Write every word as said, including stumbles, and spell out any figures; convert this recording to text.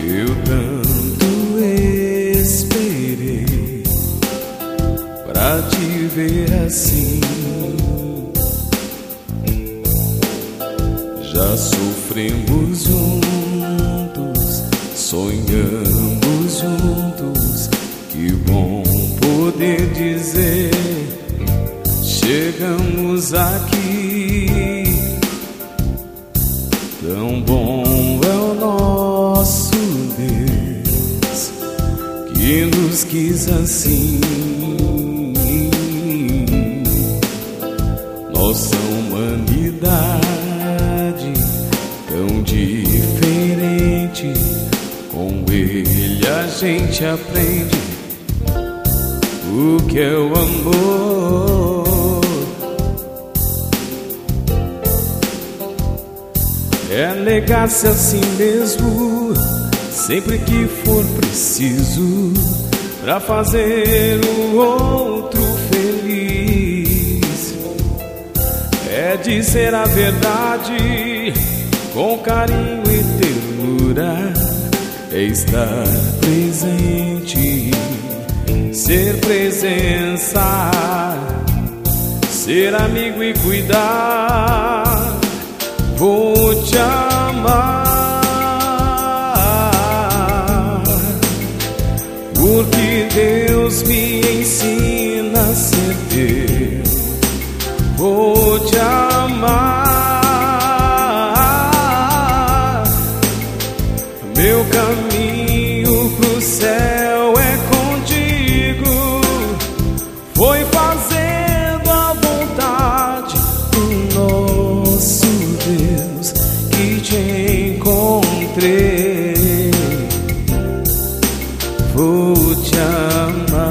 Eu tanto esperei pra te ver assim. Já sofremos juntos, sonhamos juntos. Que bom poder dizer, chegamos aqui. Tão bom é o nosso Deus, que nos quis assim. Nossa humanidade tão diferente, com Ele a gente aprende o que é o amor. É negar-se a si mesmo sempre que for preciso, pra fazer o outro feliz. É dizer a verdade com carinho e ternura, é estar presente, ser presença, ser amigo e cuidar. Vou te amar, porque Deus me ensina a ser teu. Vou te amar, meu caminho pro céu é contigo. Foi fazendo a vontade do nosso Deus que te encontrei. Vou te amar.